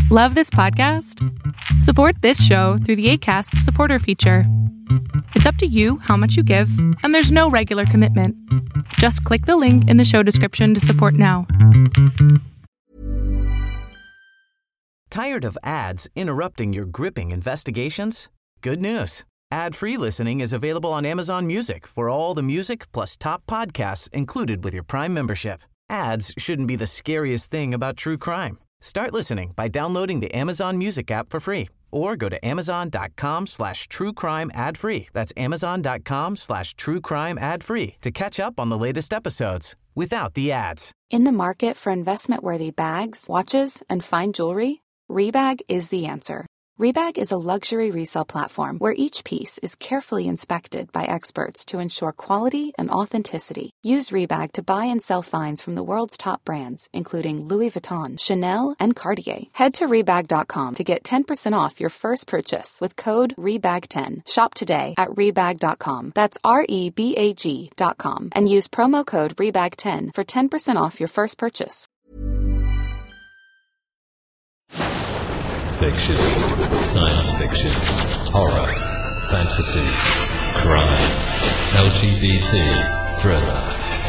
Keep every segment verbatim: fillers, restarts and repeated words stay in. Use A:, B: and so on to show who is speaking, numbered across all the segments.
A: Love this podcast? Support this show through the Acast supporter feature. It's up to you how much you give, and there's no regular commitment. Just click the link in the show description to support now.
B: Tired of ads interrupting your gripping investigations? Good news. Ad-free listening is available on Amazon Music for all the music plus top podcasts included with your Prime membership. Ads shouldn't be the scariest thing about true crime. Start listening by downloading the Amazon Music app for free or go to amazon.com slash true crime ad free. That's amazon.com slash true crime ad free to catch up on the latest episodes without the ads.
C: In the market for investment-worthy bags, watches, and fine jewelry, Rebag is the answer. Rebag is a luxury resale platform where each piece is carefully inspected by experts to ensure quality and authenticity. Use Rebag to buy and sell finds from the world's top brands, including Louis Vuitton, Chanel, and Cartier. Head to Rebag dot com to get ten percent off your first purchase with code Rebag ten. Shop today at Rebag dot com. That's R E B A G dot com. And use promo code Rebag ten for ten percent off your first purchase.
D: Fiction, science fiction, horror, fantasy, crime, L G B T, thriller.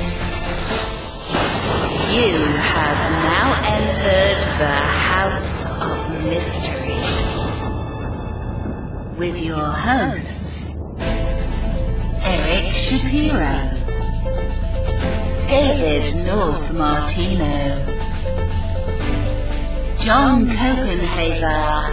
E: You have now entered the House of Mystery with your hosts, Eric Shapiro, David North Martino, John Copenhaver,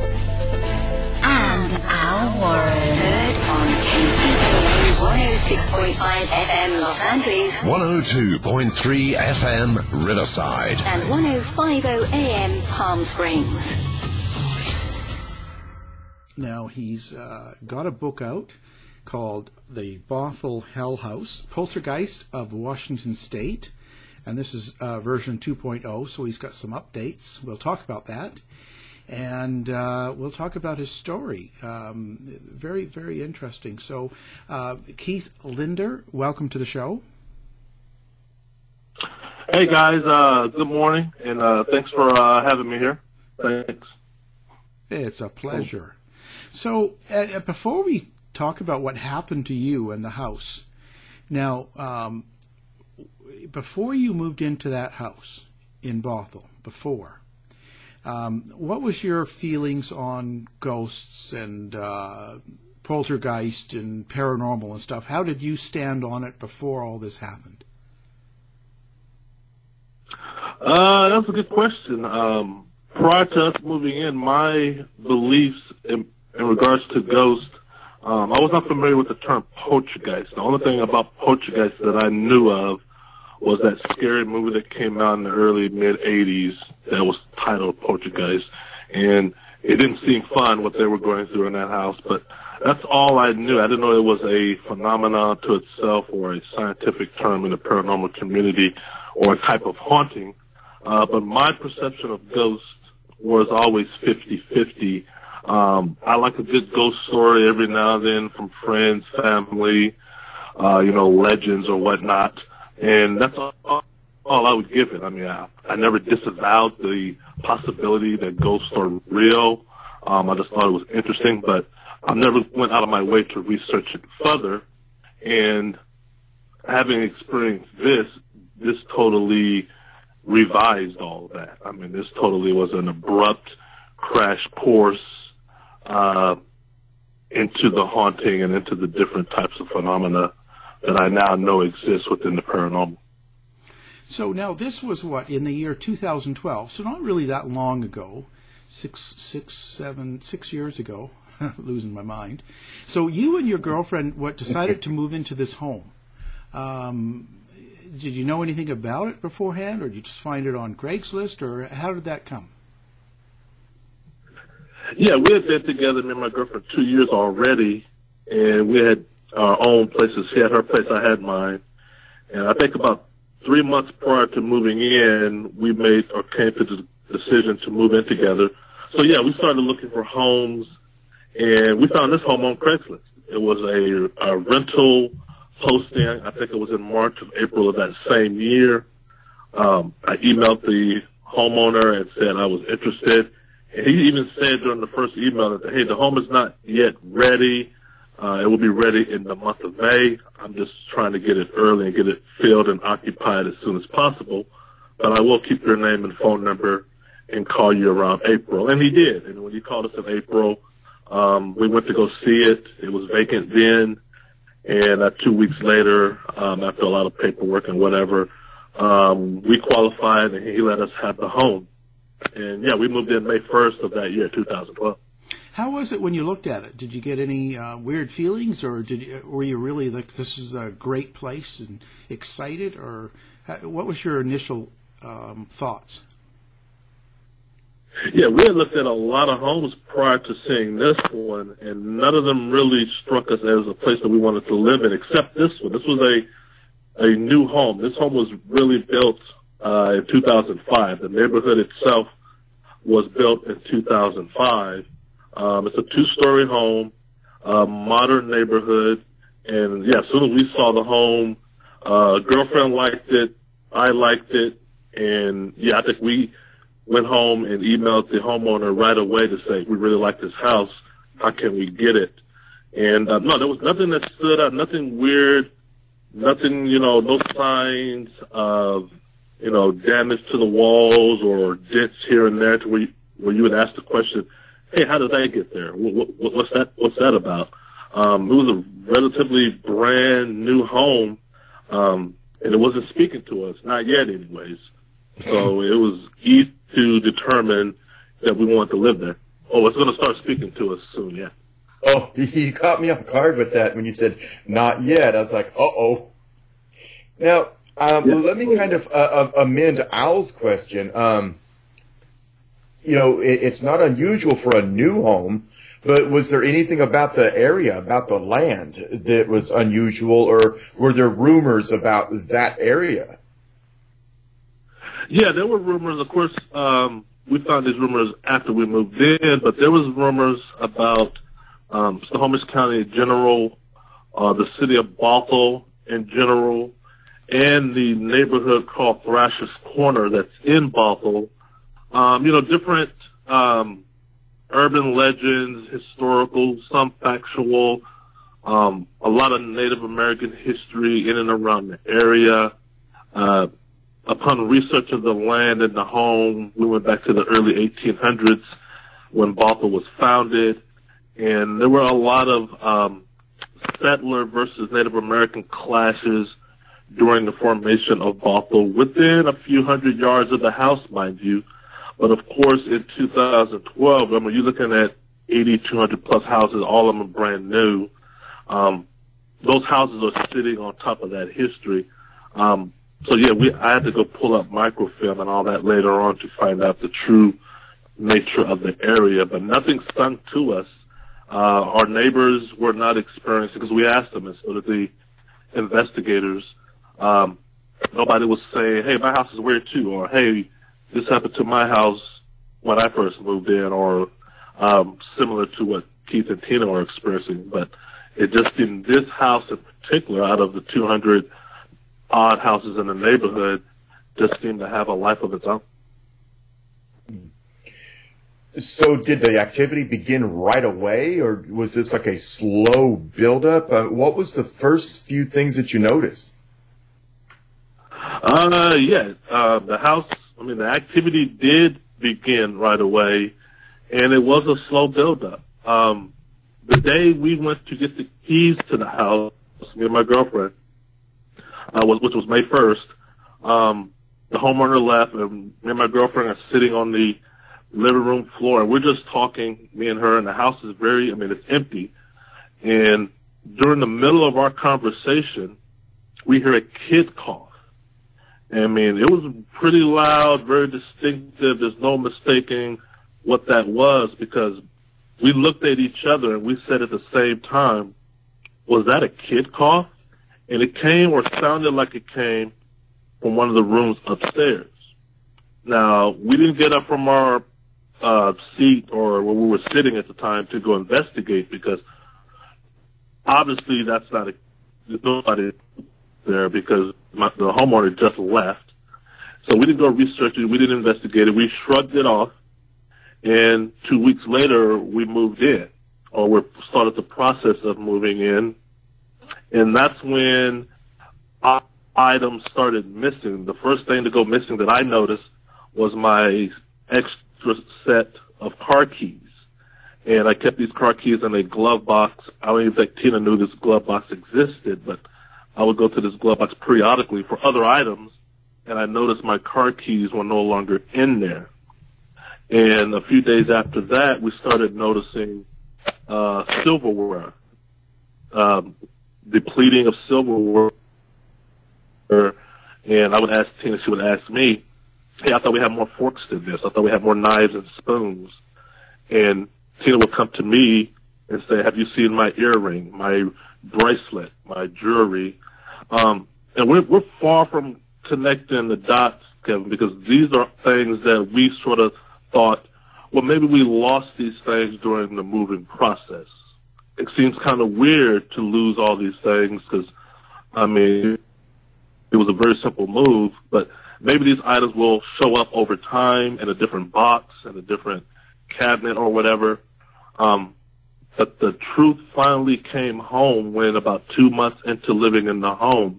E: and Al Warren.
F: Heard on K C K one oh six point five F M Los Angeles,
D: one oh two point three F M Riverside,
F: and one oh five point oh A M Palm Springs.
G: Now, he's uh, got a book out called The Bothell Hell House, Poltergeist of Washington State. And this is uh, version two point oh, so he's got some updates. We'll talk about that. And uh, we'll talk about his story. Um, very, very interesting. So, uh, Keith Linder, welcome to the show.
H: Hey, guys. Uh, good morning, and uh, thanks for uh, having me here. Thanks.
G: It's a pleasure. So, uh, before we talk about what happened to you in the house, now, um, before you moved into that house in Bothell, before, um, what was your feelings on ghosts and uh, poltergeist and paranormal and stuff? How did you stand on it before all this happened?
H: Uh, that's a good question. Um, prior to us moving in, my beliefs in, in regards to ghosts, um, I was not familiar with the term poltergeist. The only thing about poltergeist that I knew of was that scary movie that came out in the early mid-eighties that was titled Poltergeist. And it didn't seem fun what they were going through in that house, but that's all I knew. I didn't know it was a phenomenon to itself or a scientific term in the paranormal community or a type of haunting. Uh, but my perception of ghosts was always fifty-fifty. Um, I like a good ghost story every now and then from friends, family, uh, you know, legends or whatnot. And that's all, all I would give it. I mean, I, I never disavowed the possibility that ghosts are real. Um, I just thought it was interesting, but I never went out of my way to research it further. And having experienced this, this totally revised all of that. I mean, this totally was an abrupt crash course uh, into the haunting and into the different types of phenomena that I now know exists within the paranormal.
G: So now this was what, in the year two thousand twelve, so not really that long ago, six, six, seven, six years ago, losing my mind. So you and your girlfriend what decided to move into this home. Um, did you know anything about it beforehand, or did you just find it on Craigslist, or how did that come?
H: Yeah, we had been together, me and my girlfriend, two years already, and we had our own places. She had her place, I had mine. And I think about three months prior to moving in, we made or came to the decision to move in together. So, yeah, we started looking for homes, and we found this home on Craigslist. It was a, a rental posting. I think it was in March or April of that same year. Um, I emailed the homeowner and said I was interested, And he even said during the first email that, hey, the home is not yet ready. Uh, it will be ready in the month of May. I'm just trying to get it early and get it filled and occupied as soon as possible. But I will keep your name and phone number and call you around April. And he did. And when he called us in April, um, we went to go see it. It was vacant then. And uh, two weeks later, um, after a lot of paperwork and whatever, um, we qualified and he let us have the home. And yeah, we moved in May first of that year, two thousand twelve.
G: How was it when you looked at it? Did you get any uh, weird feelings, or did you, were you really like, this is a great place and excited, or how, what was your initial um, thoughts?
H: Yeah, we had looked at a lot of homes prior to seeing this one, and none of them really struck us as a place that we wanted to live in, except this one. This was a a new home. This home was really built uh, in two thousand five. The neighborhood itself was built in two thousand five. Um, it's a two-story home, uh, modern neighborhood, and yeah, as soon as we saw the home, uh, girlfriend liked it, I liked it, and yeah, I think we went home and emailed the homeowner right away to say, we really like this house, how can we get it? And uh, no, there was nothing that stood out, nothing weird, nothing, you know, no signs of, you know, damage to the walls or dents here and there to where you, where you would ask the question, hey, how did that get there? What, what, what's that? What's that about? Um, it was a relatively brand new home, um, and it wasn't speaking to us, not yet, anyways. So it was easy to determine that we wanted to live there. Oh, it's going to start speaking to us soon, yeah.
I: Oh, you caught me off guard with that when you said not yet. I was like, uh oh. Now, um, yeah. let me kind of uh, amend Al's question. Um, You know, it, it's not unusual for a new home, but was there anything about the area, about the land that was unusual, or were there rumors about that area?
H: Yeah, there were rumors. Of course, um, we found these rumors after we moved in, but there was rumors about um, Snohomish County in general, uh, the city of Bothell in general, and the neighborhood called Thrasher's Corner that's in Bothell. Um, you know, different um, urban legends, historical, some factual, um, a lot of Native American history in and around the area. Uh, upon research of the land and the home, we went back to the early eighteen hundreds when Bothell was founded, and there were a lot of um, settler versus Native American clashes during the formation of Bothell, within a few hundred yards of the house, mind you. But of course, in two thousand twelve, I mean, you're looking at eighty-two hundred plus houses, all of them are brand new. Um, those houses are sitting on top of that history. Um, so yeah, we, I had to go pull up microfilm and all that later on to find out the true nature of the area, but nothing sunk to us. Uh, our neighbors were not experiencing, because we asked them, and so did the investigators. Um, nobody was saying, hey, my house is weird too, or hey, this happened to my house when I first moved in, or um, similar to what Keith and Tina were experiencing. But it just, in this house in particular, out of the two hundred odd houses in the neighborhood, just seemed to have a life of its own.
I: So did the activity begin right away, or was this like a slow buildup? Uh, what was the first few things that you noticed?
H: Uh, yeah, uh, the house, I mean, the activity did begin right away, and it was a slow buildup. Um, the day we went to get the keys to the house, me and my girlfriend, uh, was, which was May first, um, the homeowner left, and me and my girlfriend are sitting on the living room floor, and we're just talking, me and her, and the house is very, I mean, it's empty. And during the middle of our conversation, we hear a kid cough. I mean, it was pretty loud, very distinctive. There's no mistaking what that was, because we looked at each other and we said at the same time, was that a kid cough? And it came, or sounded like it came, from one of the rooms upstairs. Now, we didn't get up from our uh, seat or where we were sitting at the time to go investigate, because obviously that's not a, there's nobody there, because my, the homeowner just left. So we didn't go research it. We didn't investigate it. We shrugged it off. And two weeks later, we moved in, or we started the process of moving in. And that's when items started missing. The first thing to go missing that I noticed was my extra set of car keys. And I kept these car keys in a glove box. I don't even think Tina knew this glove box existed, but I would go to this glove box periodically for other items, and I noticed my car keys were no longer in there. And a few days after that, we started noticing uh, silverware, um, depleting of silverware. And I would ask Tina, she would ask me, hey, I thought we had more forks than this. I thought we had more knives and spoons. And Tina would come to me and say, have you seen my earring, my bracelet, my jewelry? Um, and we're, we're far from connecting the dots, Kevin, because these are things that we sort of thought, well, maybe we lost these things during the moving process. It seems kind of weird to lose all these things because, I mean, it was a very simple move, but maybe these items will show up over time in a different box, in a different cabinet or whatever. Um, but the truth finally came home when about two months into living in the home,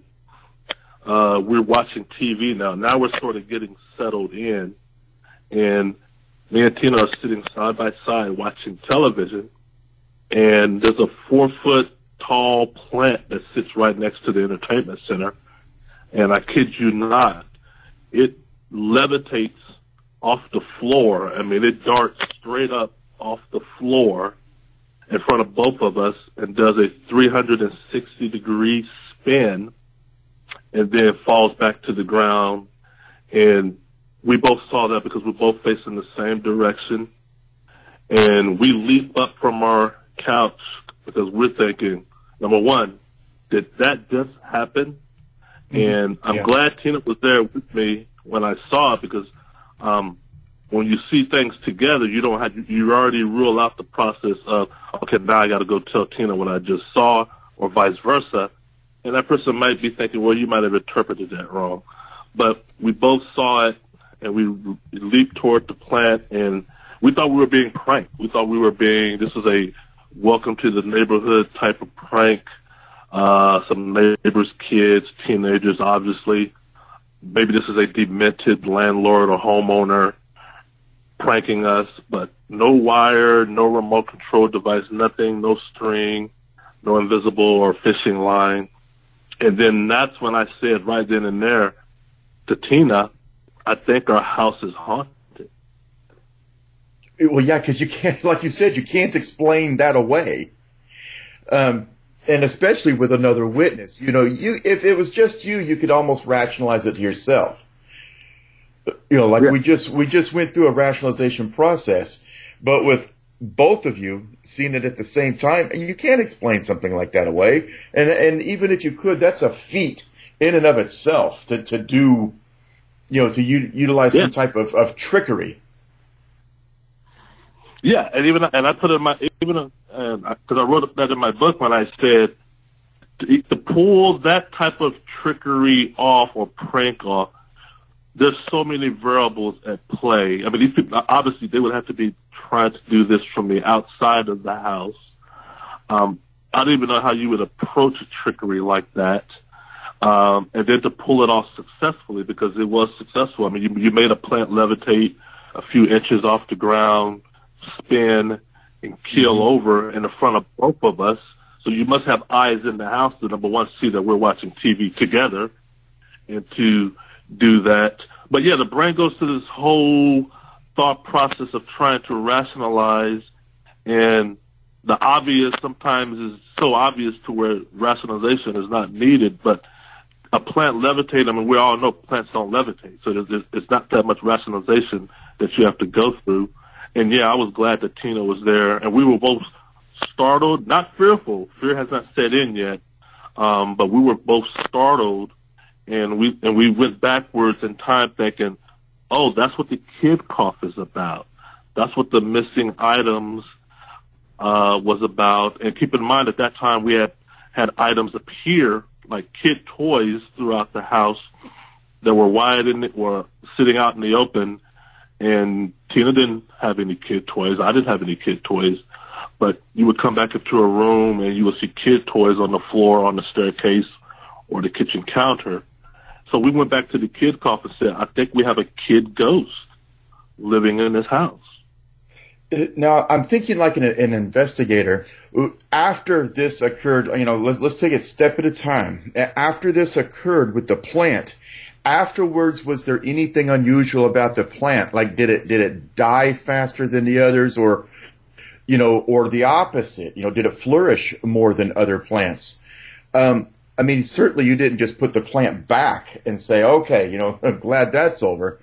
H: uh, we're watching T V now. Now we're sort of getting settled in, and me and Tina are sitting side by side watching television, and there's a four-foot tall plant that sits right next to the entertainment center, and I kid you not, it levitates off the floor. I mean, it darts straight up off the floor in front of both of us and does a three hundred sixty degree spin and then falls back to the ground. And we both saw that because we're both facing the same direction. And we leap up from our couch because we're thinking, number one, did that just happen? Mm-hmm. And I'm yeah. glad Tina was there with me when I saw it because um, when you see things together, you don't have you already rule out the process of, okay, now I got to go tell Tina what I just saw, or vice versa. And that person might be thinking, well, you might have interpreted that wrong. But we both saw it, and we leaped toward the plant, and we thought we were being pranked. We thought we were being, this was a welcome to the neighborhood type of prank. Uh, some neighbors' kids, teenagers, obviously. Maybe this is a demented landlord or homeowner pranking us, but no wire, no remote control device, nothing, no string, no invisible or fishing line. And then that's when I said right then and there to Tina, I think our house is haunted.
I: Well, yeah, because you can't, like you said, you can't explain that away. Um, and especially with another witness. You know, you if it was just you, you could almost rationalize it to yourself. You know, like yeah. we just we just went through a rationalization process, but with both of you seeing it at the same time, you can't explain something like that away. And and even if you could, that's a feat in and of itself to to do, you know, to u- utilize yeah. some type of, of trickery.
H: Yeah, and even and I put it in my even because uh, I wrote that in my book when I said to, to pull that type of trickery off or prank off. There's so many variables at play. I mean, these people, obviously, they would have to be trying to do this from the outside of the house. Um, I don't even know how you would approach a trickery like that. Um, and then to pull it off successfully, because it was successful. I mean, you, you made a plant levitate a few inches off the ground, spin, and keel mm-hmm. over in the front of both of us. So you must have eyes in the house to, number one, see that we're watching T V together, and to do that. But yeah, the brain goes to this whole thought process of trying to rationalize, and the obvious sometimes is so obvious to where rationalization is not needed. But a plant levitate, I mean, we all know plants don't levitate, so there's, it's not that much rationalization that you have to go through. And yeah, I was glad that Tina was there, and we were both startled, not fearful. Fear has not set in yet, um, but we were both startled. And we and we went backwards in time thinking, oh, that's what the kid cough is about. That's what the missing items uh, was about. And keep in mind, at that time, we had had items appear, like kid toys, throughout the house that were wide in it, were sitting out in the open. And Tina didn't have any kid toys. I didn't have any kid toys. But you would come back into a room and you would see kid toys on the floor, on the staircase, or the kitchen counter. So we went back to the kid cough and said, I think we have a kid ghost living in this house.
I: Now, I'm thinking like an, an investigator. After this occurred, you know, let's, let's take it step at a time. After this occurred with the plant, afterwards, was there anything unusual about the plant? Like, did it did it die faster than the others, or, you know, or the opposite? You know, did it flourish more than other plants? Um, I mean, certainly you didn't just put the plant back and say, okay, you know, I'm glad that's over.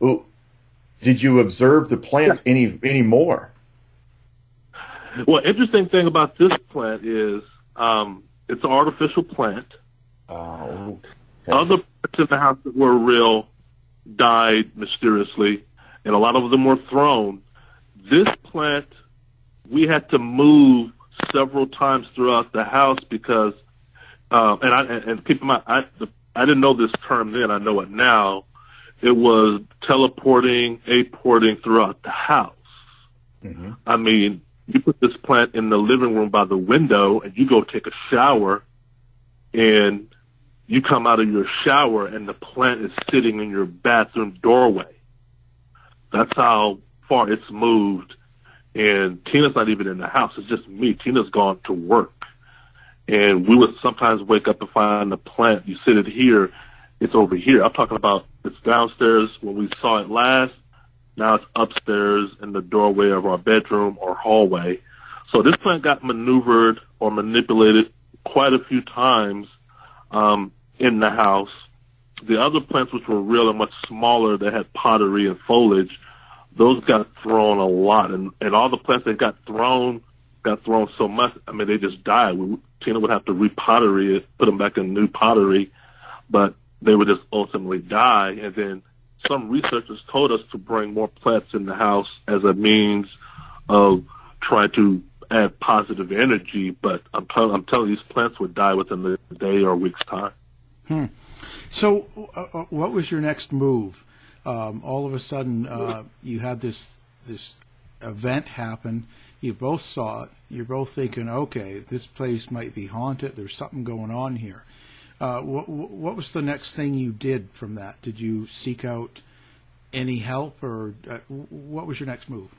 I: Did you observe the plants yeah. any any more?
H: Well, interesting thing about this plant is um, it's an artificial plant.
I: Oh. Okay.
H: Other plants in the house that were real died mysteriously, and a lot of them were thrown. This plant, we had to move several times throughout the house because, uh, and I and keep in mind, I I didn't know this term then. I know it now. It was teleporting, apporting throughout the house. Mm-hmm. I mean, you put this plant in the living room by the window, and you go take a shower, and you come out of your shower, and the plant is sitting in your bathroom doorway. That's how far it's moved. And Tina's not even in the house. It's just me. Tina's gone to work. And we would sometimes wake up and find the plant. You sit it here, it's over here. I'm talking about it's downstairs when we saw it last. Now it's upstairs in the doorway of our bedroom or hallway. So this plant got maneuvered or manipulated quite a few times um, in the house. The other plants, which were real and much smaller, that had pottery and foliage, those got thrown a lot. And, and all the plants that got thrown got thrown so much, I mean, they just died. We, Tina would have to repottery it, put them back in new pottery. But they would just ultimately die. And then some researchers told us to bring more plants in the house as a means of trying to add positive energy. But I'm, t- I'm telling you, these plants would die within a day or a week's time.
G: Hmm. So uh, what was your next move? Um, all of a sudden, uh, you had this this event happen. You both saw it. You're both thinking, okay, this place might be haunted. There's something going on here. Uh, what, what was the next thing you did from that? Did you seek out any help, or uh, what was your next move?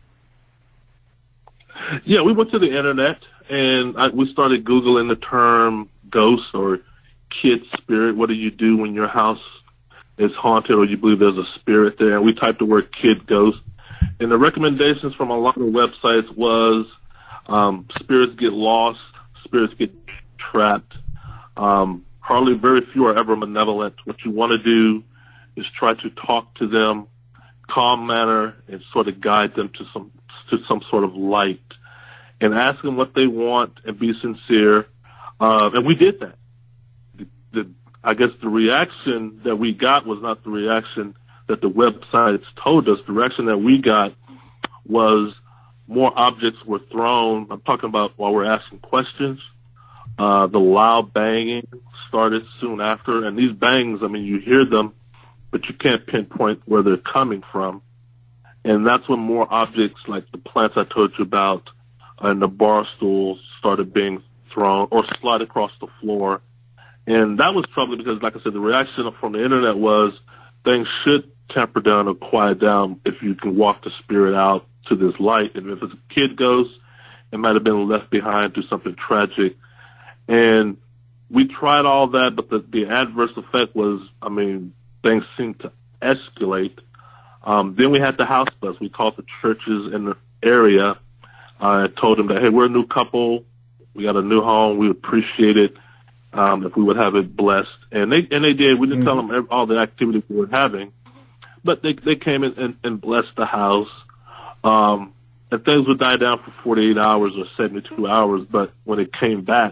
H: Yeah, we went to the internet, and I, we started Googling the term ghost or kid spirit. What do you do when your house is haunted or you believe there's a spirit there? And we typed the word kid ghost. And the recommendations from a lot of websites was um, spirits get lost, spirits get trapped. Um, hardly very few are ever malevolent. What you want to do is try to talk to them, calm manner, and sort of guide them to some to some sort of light, and ask them what they want and be sincere. Uh, and we did that. The, the, I guess the reaction that we got was not the reaction that the websites told us. The reaction that we got was more objects were thrown. I'm talking about while we're asking questions. Uh, the loud banging started soon after. And these bangs, I mean, you hear them, but you can't pinpoint where they're coming from. And that's when more objects like the plants I told you about and the bar stools started being thrown or slid across the floor. And that was probably because, like I said, the reaction from the internet was things should temper down or quiet down if you can walk the spirit out to this light. And if it's a kid ghost, it might have been left behind through something tragic. And we tried all that, but the, the adverse effect was, I mean, things seemed to escalate. Um, then we had the house bus. We called the churches in the area. I uh, told them that, hey, we're a new couple. We got a new home. We appreciate it um, if we would have it blessed. And they and they did. We didn't mm-hmm. tell them every, all the activity we were having, but they they came in and, and blessed the house. Um, and things would die down for forty-eight hours or seventy-two hours, but when it came back,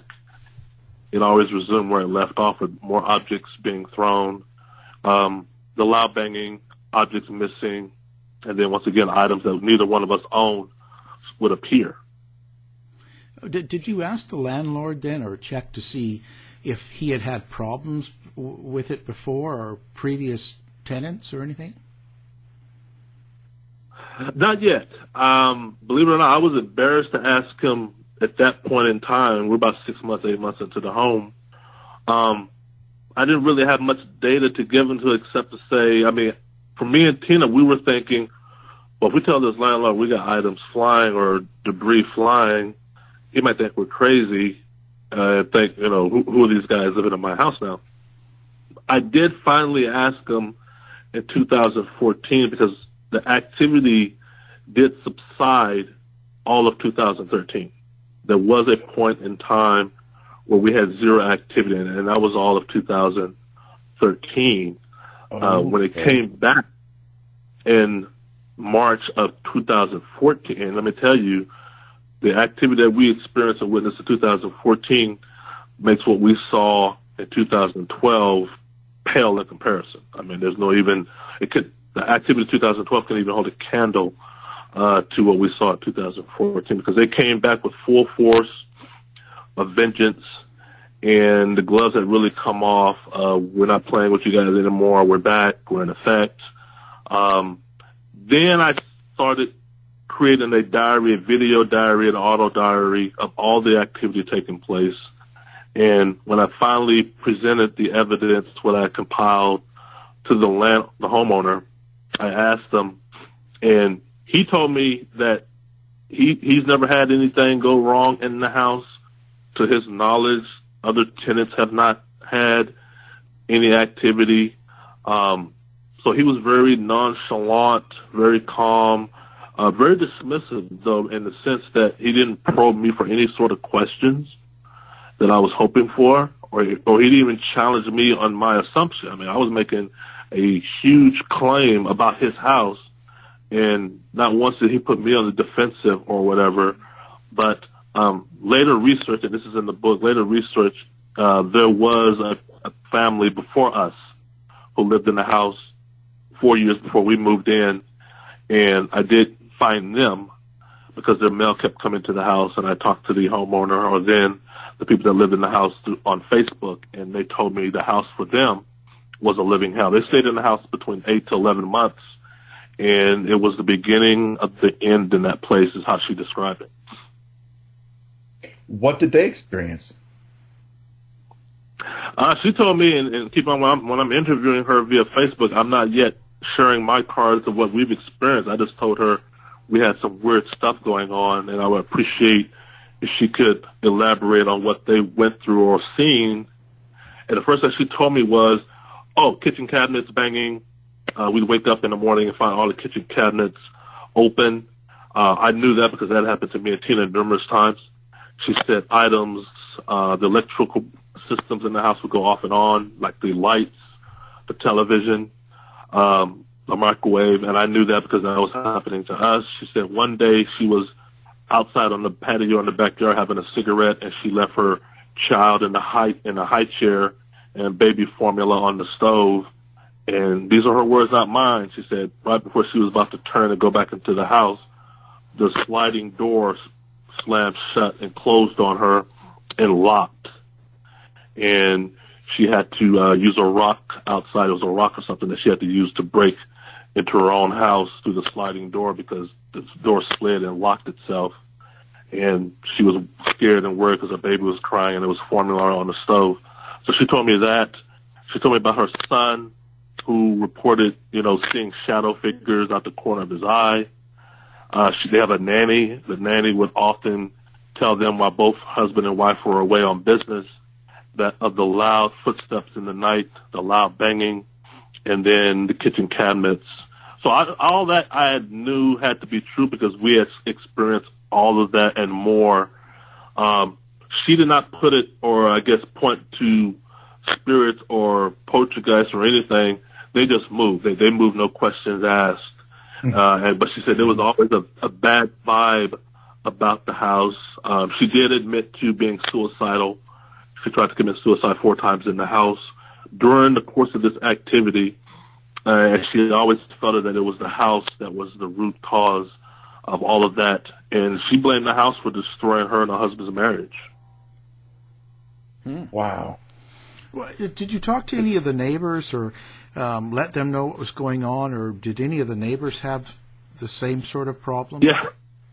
H: it always resumed where it left off with more objects being thrown, um, the loud banging, objects missing, and then once again, items that neither one of us owned would appear.
G: Did, did you ask the landlord then, or check to see if he had had problems w- with it before, or previous tenants or anything?
H: Not yet. Um, believe it or not, I was embarrassed to ask him at that point in time. We're about six months, eight months into the home. Um, I didn't really have much data to give him to except to say, I mean, for me and Tina, we were thinking, well, if we tell this landlord we got items flying or debris flying, he might think we're crazy uh, and think, you know, who, who are these guys living in my house now? I did finally ask him in two thousand fourteen because the activity did subside all of two thousand thirteen. There was a point in time where we had zero activity, and that was all of two thousand thirteen. Oh, uh, when it okay. came back in March of two thousand fourteen, and let me tell you, the activity that we experienced and witnessed in two thousand fourteen makes what we saw in two thousand twelve pale in comparison. I mean, there's no even, it could, the activity of two thousand twelve couldn't even hold a candle uh, to what we saw in two thousand fourteen because they came back with full force, a vengeance, and the gloves had really come off. Uh, we're not playing with you guys anymore. We're back. We're in effect. Um, then I started creating a diary, a video diary, an auto diary of all the activity taking place. And when I finally presented the evidence, what I compiled to the land, the homeowner, I asked him, and he told me that he he's never had anything go wrong in the house. To his knowledge, other tenants have not had any activity. Um, so he was very nonchalant, very calm, uh, very dismissive, though, in the sense that he didn't probe me for any sort of questions that I was hoping for, or or he didn't even challenge me on my assumption. I mean, I was making a huge claim about his house, and not once did he put me on the defensive or whatever. But um, later research, and this is in the book, later research, uh, there was a, a family before us who lived in the house four years before we moved in, and I did find them because their mail kept coming to the house, and I talked to the homeowner or then the people that lived in the house through, on Facebook, and they told me the house for them was a living hell. They stayed in the house between eight to eleven months, and it was the beginning of the end in that place is how she described it.
I: What did they experience?
H: Uh, she told me, and, and keep on when I'm, when I'm interviewing her via Facebook, I'm not yet sharing my cards of what we've experienced. I just told her we had some weird stuff going on, and I would appreciate if she could elaborate on what they went through or seen. And the first thing she told me was, oh, kitchen cabinets banging. Uh, we'd wake up in the morning and find all the kitchen cabinets open. Uh, I knew that because that happened to me and Tina numerous times. She said items, uh, the electrical systems in the house would go off and on, like the lights, the television, um, the microwave, and I knew that because that was happening to us. She said one day she was outside on the patio in the backyard having a cigarette, and she left her child in the high in a high chair and baby formula on the stove. And these are her words, not mine. She said right before she was about to turn and go back into the house, the sliding door slammed shut and closed on her and locked. And she had to uh, use a rock outside. It was a rock or something that she had to use to break into her own house through the sliding door because the door slid and locked itself. And she was scared and worried because her baby was crying and there was formula on the stove. So she told me that. She told me about her son who reported, you know, seeing shadow figures out the corner of his eye. Uh, she, they have a nanny. The nanny would often tell them while both husband and wife were away on business that of the loud footsteps in the night, the loud banging, and then the kitchen cabinets. So I, all that I knew had to be true because we had experienced all of that and more. Um, she did not put it or I guess point to spirits or poltergeists or anything. They just moved. They, they moved, no questions asked. Uh, and, but she said there was always a, a bad vibe about the house. Um, she did admit to being suicidal. She tried to commit suicide four times in the house during the course of this activity. Uh, and she always felt that it was the house that was the root cause of all of that. And she blamed the house for destroying her and her husband's marriage.
I: Hmm. Wow.
G: Well, did you talk to any of the neighbors or um, let them know what was going on, or did any of the neighbors have the same sort of problem?
H: Yeah.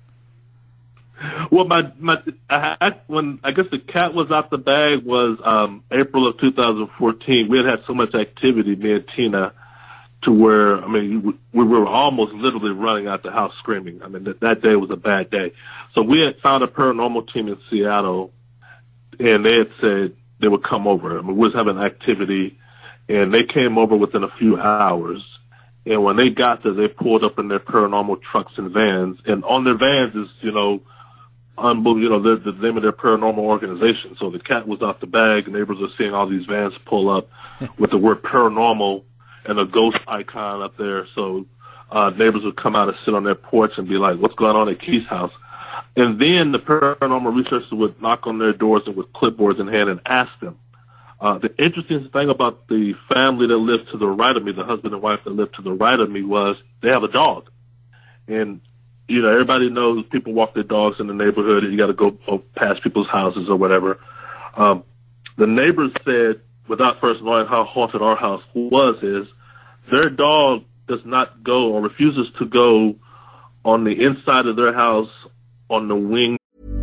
H: Well, my my I, I, when I guess the cat was out the bag was um, April of two thousand fourteen. We had had so much activity, me and Tina, to where I mean we, we were almost literally running out the house screaming. I mean that, that day was a bad day. So we had found a paranormal team in Seattle, and they had said they would come over. I mean, we was having activity, and they came over within a few hours. And when they got there, they pulled up in their paranormal trucks and vans, and on their vans is you know. Unbelievable, you know, the, the name of their paranormal organization. So the cat was out the bag. Neighbors are seeing all these vans pull up with the word paranormal and a ghost icon up there. So uh, neighbors would come out and sit on their porch and be like, what's going on at Keith's house? And then the paranormal researchers would knock on their doors and with clipboards in hand and ask them. Uh, the interesting thing about the family that lived to the right of me, the husband and wife that lived to the right of me, was they have a dog. And you know, everybody knows people walk their dogs in the neighborhood and you got to go past people's houses or whatever. Um, the neighbors said, without first knowing how haunted our house was, is their dog does not go or refuses to go on the inside of their house on the wing.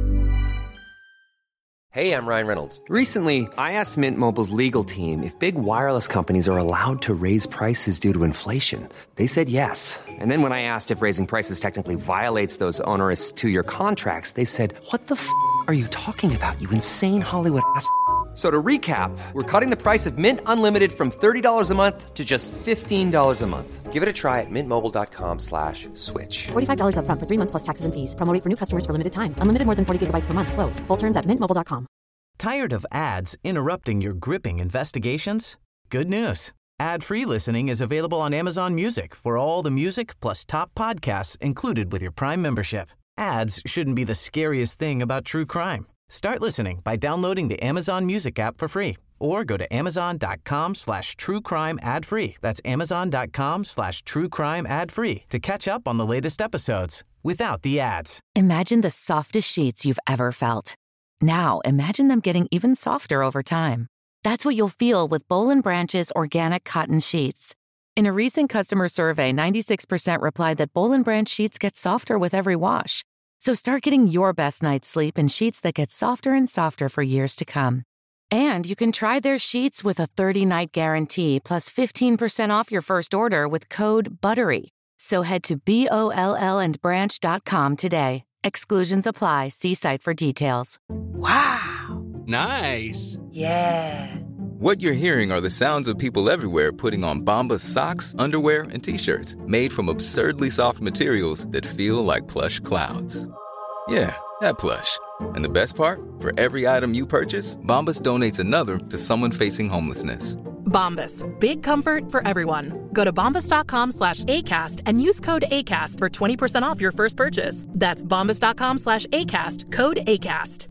J: Hey, I'm Ryan Reynolds. Recently, I asked Mint Mobile's legal team if big wireless companies are allowed to raise prices due to inflation. They said yes. And then when I asked if raising prices technically violates those onerous two-year contracts, they said, what the f*** are you talking about, you insane Hollywood ass f- So to recap, we're cutting the price of Mint Unlimited from thirty dollars a month to just fifteen dollars a month. Give it a try at mintmobile.com slash switch.
K: forty-five dollars up front for three months plus taxes and fees. Promo rate for new customers for limited time. Unlimited more than forty gigabytes per month. Slows full terms at mint mobile dot com.
B: Tired of ads interrupting your gripping investigations? Good news. Ad-free listening is available on Amazon Music for all the music plus top podcasts included with your Prime membership. Ads shouldn't be the scariest thing about true crime. Start listening by downloading the Amazon Music app for free or go to amazon.com slash true crime ad free. That's amazon.com slash true crime ad free to catch up on the latest episodes without the ads.
L: Imagine the softest sheets you've ever felt. Now imagine them getting even softer over time. That's what you'll feel with Boll and Branch's organic cotton sheets. In a recent customer survey, ninety-six percent replied that Boll and Branch sheets get softer with every wash. So start getting your best night's sleep in sheets that get softer and softer for years to come. And you can try their sheets with a thirty-night guarantee plus fifteen percent off your first order with code BUTTERY. So head to B O L L and branch dot com today. Exclusions apply. See site for details.
M: Wow. Nice.
N: Yeah.
O: What you're hearing are the sounds of people everywhere putting on Bombas socks, underwear, and T-shirts made from absurdly soft materials that feel like plush clouds. Yeah, that plush. And the best part? For every item you purchase, Bombas donates another to someone facing homelessness.
P: Bombas. Big comfort for everyone. Go to bombas.com slash ACAST and use code ACAST for twenty percent off your first purchase. That's bombas.com slash ACAST. Code ACAST.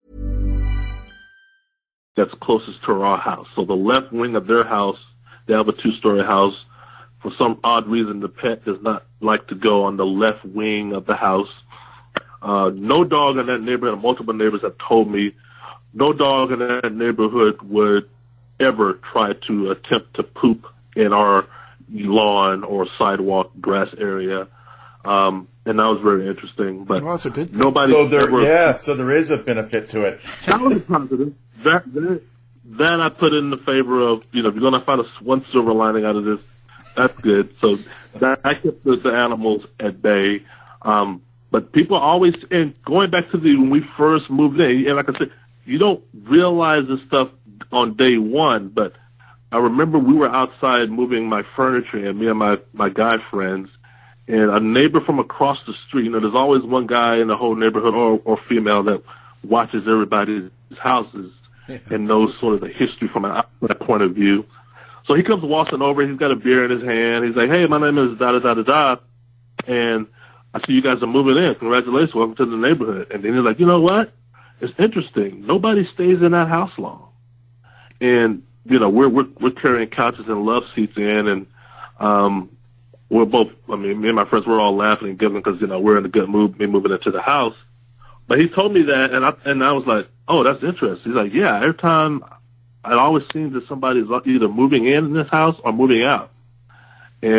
H: That's closest to our house. So the left wing of their house, they have a two-story house. For some odd reason, the pet does not like to go on the left wing of the house. Uh, no dog in that neighborhood, multiple neighbors have told me, no dog in that neighborhood would ever try to attempt to poop in our lawn or sidewalk grass area. Um, and that was very interesting. But
G: well, that's a good thing.
H: Nobody
I: so there,
H: ever,
I: yeah, so there is a benefit to it.
H: That was positive. That, that, that I put in the favor of, you know, if you're going to find a, one silver lining out of this, that's good. So that I kept the, the animals at bay. Um, but people always, and going back to the, when we first moved in, and like I said, you don't realize this stuff on day one, but I remember we were outside moving my furniture and me and my, my guy friends, and a neighbor from across the street, you know, there's always one guy in the whole neighborhood or, or female that watches everybody's houses and knows sort of the history from an outside point of view. So he comes waltzing over. He's got a beer in his hand. He's like, hey, my name is da-da-da-da-da, and I see you guys are moving in. Congratulations. Welcome to the neighborhood. And then he's like, you know what? It's interesting. Nobody stays in that house long. And, you know, we're, we're, we're carrying couches and love seats in, and um, we're both, I mean, me and my friends, we're all laughing and giggling because, you know, we're in a good mood, me moving into the house. But he told me that, and I and I was like, oh, that's interesting. He's like, yeah, every time it always seems that somebody's either moving in in this house or moving out. And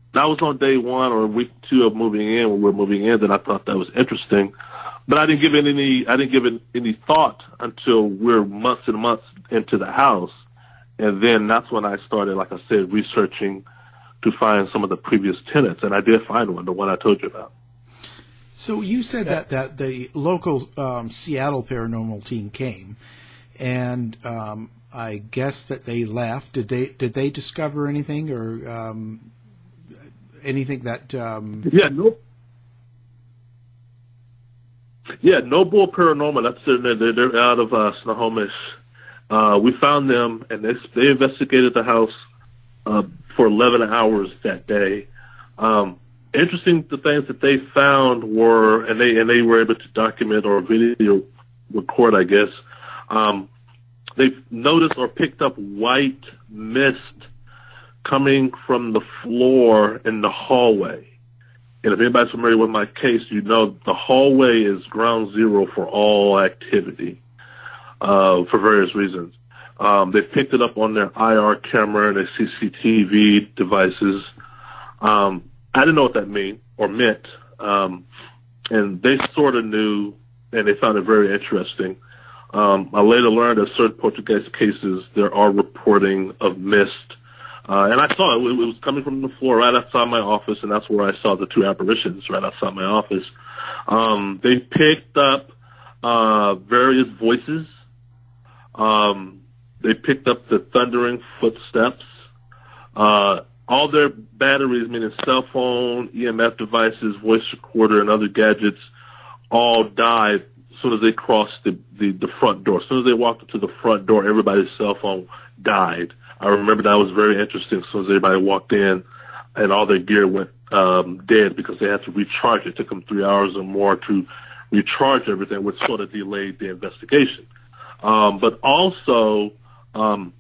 H: that was on day one or week two of moving in, when we were moving in, that I thought that was interesting. But I didn't give it any, I didn't give it any thought until we're months and months into the house. And then that's when I started, like I said, researching to find some of the previous tenants. And I did find one, the one I told you about.
G: So you said that, that the local um, Seattle paranormal team came, and um, I guess that they left. Did they did they discover anything or um, anything that? Um...
H: Yeah, no. Yeah, Noble Paranormal. That's their, they're, they're out of uh, Snohomish. Uh, we found them, and they they investigated the house uh, for eleven hours that day. Um, Interesting, the things that they found were, and they and they were able to document or video record, I guess. Um, they noticed or picked up white mist coming from the floor in the hallway. And if anybody's familiar with my case, you know the hallway is ground zero for all activity uh, for various reasons. Um, they picked it up on their I R camera and their C C T V devices. Um, I didn't know what that meant or meant, um, and they sort of knew, and they found it very interesting. Um, I later learned that certain Poltergeist cases, there are reporting of mist, uh, and I saw it. It was coming from the floor right outside my office, and that's where I saw the two apparitions, right outside my office. Um, they picked up uh, various voices. Um, they picked up the thundering footsteps. Uh, All their batteries, meaning cell phone, E M F devices, voice recorder, and other gadgets, all died as soon as they crossed the, the, the front door. As soon as they walked into the front door, everybody's cell phone died. I remember that was very interesting. As soon as everybody walked in, and all their gear went um, dead because they had to recharge it. It took them three hours or more to recharge everything, which sort of delayed the investigation. Um, but also, um,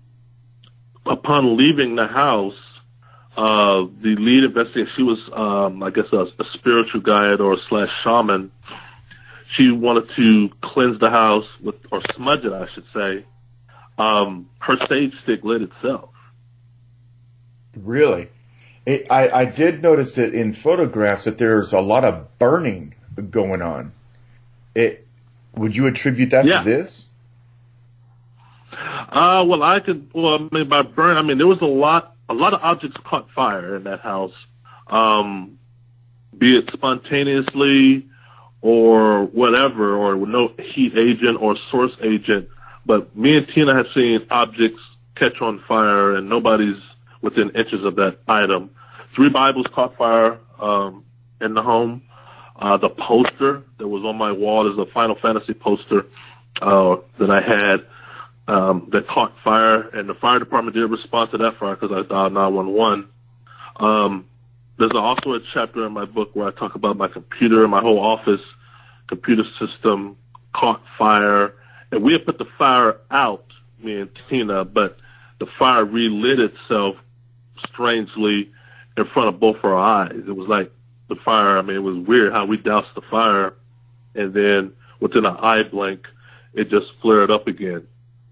H: upon leaving the house, Uh, the lead investigator, she was, um, I guess, a, a spiritual guide or slash shaman. She wanted to cleanse the house with, or smudge it, I should say. Um, her sage stick lit itself.
I: Really? It, I, I did notice it in photographs that there's a lot of burning going on. It, would you attribute that
H: yeah.
I: to this?
H: Uh, well, I could, well, I mean, by burn, I mean, there was a lot, a lot of objects caught fire in that house, um, be it spontaneously or whatever, or with no heat agent or source agent. But me and Tina have seen objects catch on fire, and nobody's within inches of that item. Three Bibles caught fire um, in the home. Uh, the poster that was on my wall is a Final Fantasy poster uh, that I had. Um, that caught fire, and the fire department did respond to that fire because I dialed nine one one. Um, there's also a chapter in my book where I talk about my computer, my whole office computer system caught fire, and we had put the fire out, me and Tina, but the fire relit itself strangely in front of both our eyes. It was like the fire, I mean, it was weird how we doused the fire, and then within an eye blink, it just flared up again.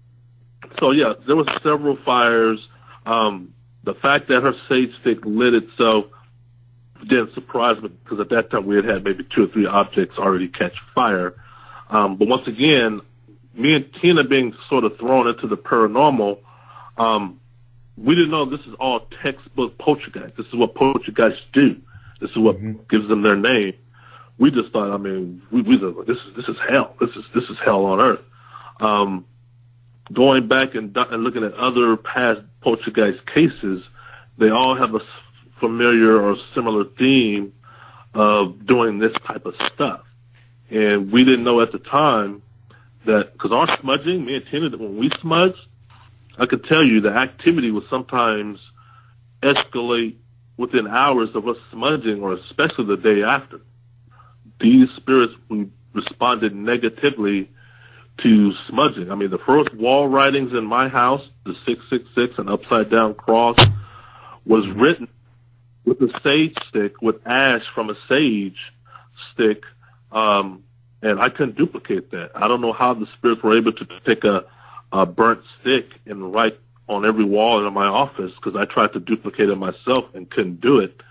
H: So, yeah, there was several fires. Um, the fact that her sage stick lit itself didn't surprise me because at that time we had had maybe two or three objects already catch fire. Um, but once again, me and Tina being sort of thrown into the paranormal, um, we didn't know this is all textbook poltergeist. This is what poltergeists do. This is what mm-hmm. gives them their name. We just thought, I mean, we, we just, this is this is hell. This is this is hell on earth. Um, Going back and, and looking at other past poltergeist cases, they all have a familiar or similar theme of doing this type of stuff. And we didn't know at the time that, because our smudging, me and Tina, when we smudged, I could tell you the activity would sometimes escalate within hours of us smudging, or especially the day after. These spirits responded negatively to smudging. I mean, the first wall writings in my house, the six six six and upside down cross, was written with a sage stick, with ash from a sage stick, um, and I couldn't duplicate that. I don't know how the spirits were able to take a, a burnt stick and write on every wall in my office, because I tried to duplicate it myself and couldn't do it.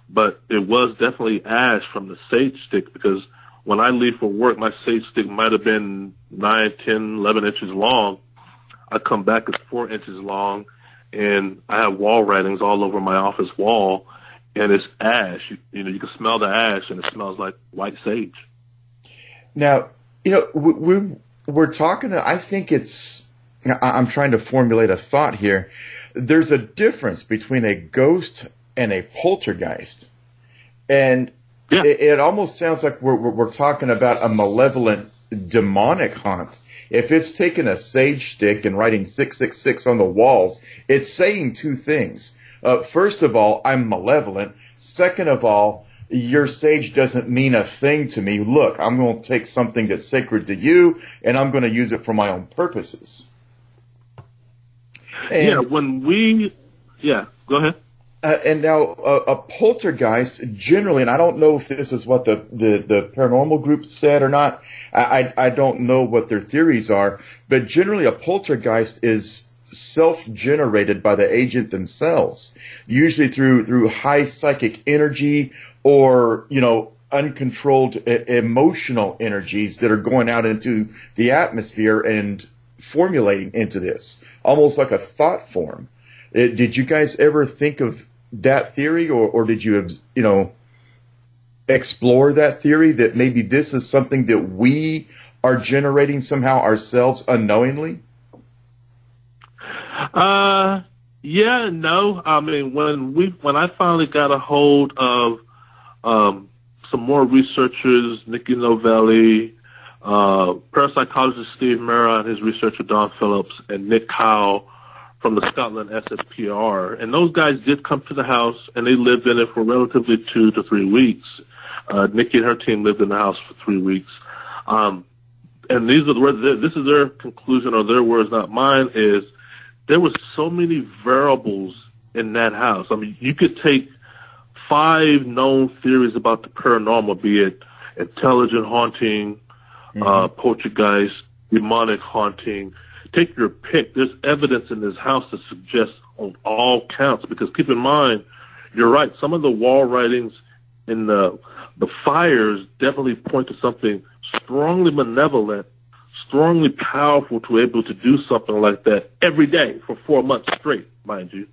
H: but it was definitely ash from the sage stick, because when I leave for work, my sage stick might have been nine, ten, eleven inches long. I come back, it's four inches long, and I have wall writings all over my office wall, and it's ash. You, you know, you can smell the ash, and it smells like white sage.
I: Now, you know, we, we, we're talking, I think it's, I'm trying to formulate a thought here. There's a difference between a ghost and a poltergeist. And yeah. it, it almost sounds like we're, we're talking about a malevolent demonic haunt. If it's taking a sage stick and writing six six six on the walls, it's saying two things. Uh, first of all, I'm malevolent. Second of all, your sage doesn't mean a thing to me. Look, I'm going to take something that's sacred to you, and I'm going to use it for my own purposes. And,
H: yeah, when we, yeah, go ahead.
I: Uh, and now uh, a poltergeist generally, and I don't know if this is what the, the, the paranormal group said or not. I, I, I don't know what their theories are, but generally a poltergeist is self-generated by the agent themselves, usually through through high psychic energy or, you know, uncontrolled e- emotional energies that are going out into the atmosphere and formulating into this, almost like a thought form. It, did you guys ever think of that theory, or, or did you, you know, explore that theory that maybe this is something that we are generating somehow ourselves unknowingly?
H: Uh, yeah, no. I mean, when we, when I finally got a hold of, um, some more researchers, Nikki Novelli, uh, parapsychologist Steve Mera and his researcher Don Phillips, and Nick Kyle from the Scotland S S P R, and those guys did come to the house, and they lived in it for relatively two to three weeks. Uh, Nikki and her team lived in the house for three weeks. Um, and these are the, this is their conclusion, or their words, not mine, is there were so many variables in that house. I mean, you could take five known theories about the paranormal, be it intelligent haunting, mm-hmm. uh, poltergeist, demonic haunting. Take your pick. There's evidence in this house that suggests on all counts, because keep in mind, you're right, some of the wall writings in the the fires definitely point to something strongly malevolent, strongly powerful, to be able to do something like that every day for four months straight, mind you.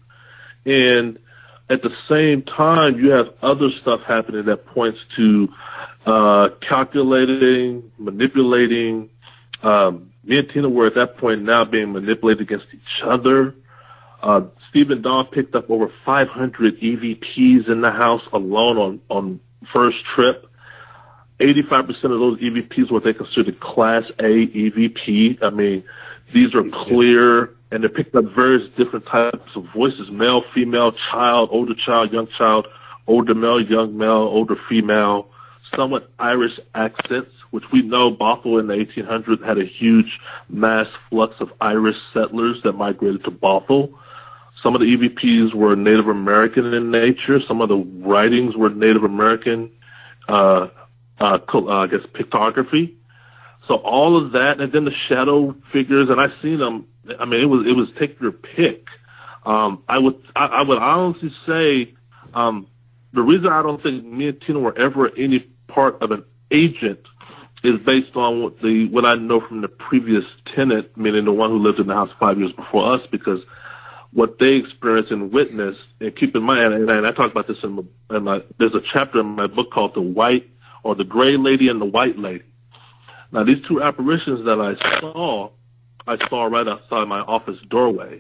H: And at the same time, you have other stuff happening that points to uh, calculating, manipulating. Um, me and Tina were at that point now being manipulated against each other. Uh, Steve and Don picked up over five hundred E V Ps in the house alone on, on first trip. eighty-five percent of those E V Ps were what they considered Class A E V P. I mean, these are clear, and they picked up various different types of voices: male, female, child, older child, young child, older male, young male, older female, somewhat Irish accents, which we know Bothell in the eighteen hundreds had a huge mass flux of Irish settlers that migrated to Bothell. Some of the E V Ps were Native American in nature. Some of the writings were Native American, uh, uh, I guess, pictography. So all of that, and then the shadow figures, and I've seen them. I mean, it was it was take your pick. Um, I would I, I would honestly say um, the reason I don't think me and Tina were ever any part of an agent is based on what the what I know from the previous tenant, meaning the one who lived in the house five years before us, because what they experienced and witnessed. And keep in mind, and I, and I talk about this in my, in my there's a chapter in my book called "The White" or "The Gray Lady and the White Lady." Now, these two apparitions that I saw, I saw right outside my office doorway.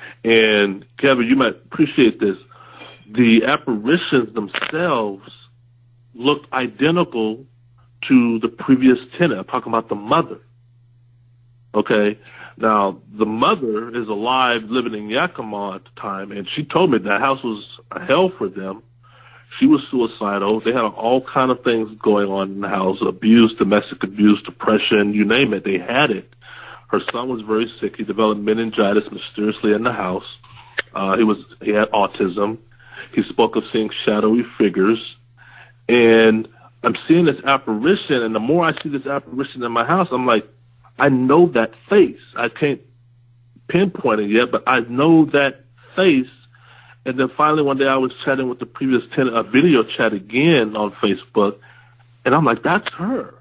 H: And Kevin, you might appreciate this. The apparitions themselves looked identical to the previous tenant. I'm talking about the mother. Okay. Now, the mother is alive, living in Yakima at the time, and she told me that house was a hell for them. She was suicidal. They had all kind of things going on in the house: abuse, domestic abuse, depression, you name it. They had it. Her son was very sick. He developed meningitis mysteriously in the house. Uh, he was he had autism. He spoke of seeing shadowy figures. And I'm seeing this apparition, and the more I see this apparition in my house, I'm like, I know that face. I can't pinpoint it yet, but I know that face. And then finally one day I was chatting with the previous tenant, a video chat again on Facebook, and I'm like, that's her.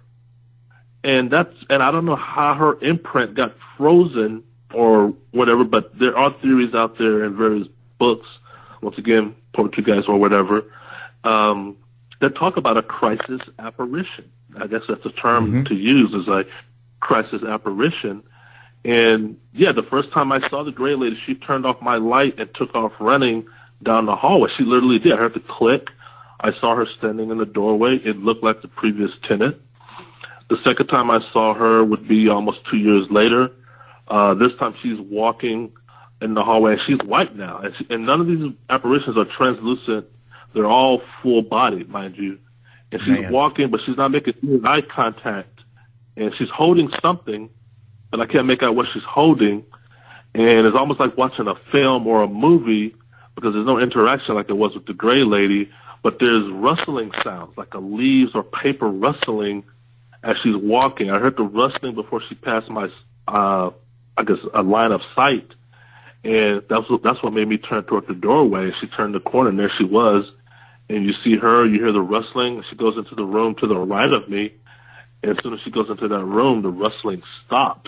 H: And that's, and I don't know how her imprint got frozen or whatever, but there are theories out there in various books, once again, Portuguese or whatever, um, that talk about a crisis apparition. I guess that's the term mm-hmm. to use, is a crisis apparition. And yeah, the first time I saw the gray lady, she turned off my light and took off running down the hallway. She literally did. I heard the click. I saw her standing in the doorway. It looked like the previous tenant. The second time I saw her would be almost two years later. Uh, this time she's walking in the hallway. She's white now. And, she, and none of these apparitions are translucent. They're all full-bodied, mind you. And she's Man. walking, but she's not making eye contact. And she's holding something, but I can't make out what she's holding. And it's almost like watching a film or a movie because there's no interaction like there was with the gray lady, but there's rustling sounds, like a leaves or paper rustling as she's walking. I heard the rustling before she passed my, uh, I guess, a line of sight. And that's what, that's what made me turn toward the doorway. She turned the corner, and there she was. And you see her, you hear the rustling. She goes into the room to the right of me. And as soon as she goes into that room, the rustling stops.